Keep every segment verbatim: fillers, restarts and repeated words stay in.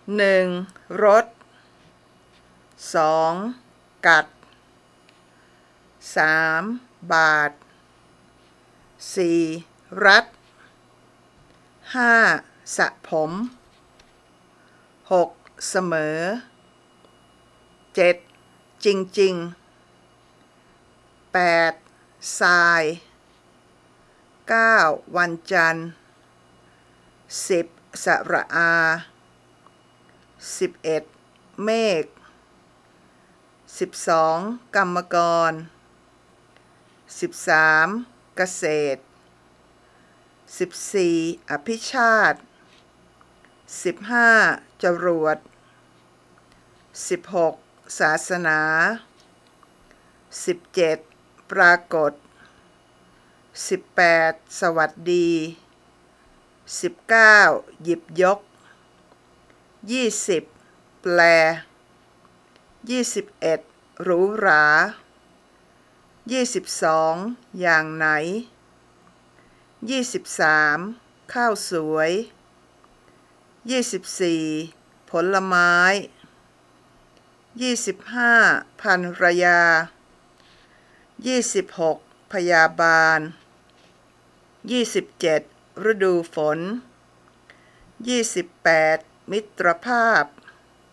หนึ่งรถสองกัดสามบาทสี่รัดห้าสระผมหกเสมอเจ็ดจริงๆแปดทรายเก้าวันจันทร์สิบสระอาสิบเอ็ดเมฆสิบสองกรรมกรสิบสามเกษตรสิบสี่อภิชาติสิบห้าจรวดสิบหกศาสนาสิบเจ็ดปรากฏสิบแปดสวัสดีสิบเก้าหยิบยกยี่สิบแปลยี่สิบเอ็ดหรูหรายี่สิบสองอย่างไหนยี่สิบสามข้าวสวยยี่สิบสี่ผลไม้ยี่สิบห้าภรรยายี่สิบหกพยาบาลยี่สิบเจ็ดฤดูฝนยี่สิบแปดมิตรภาพ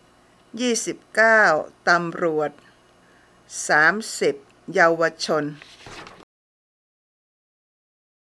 ยี่สิบเก้าตำรวจสามสิบเยาวชน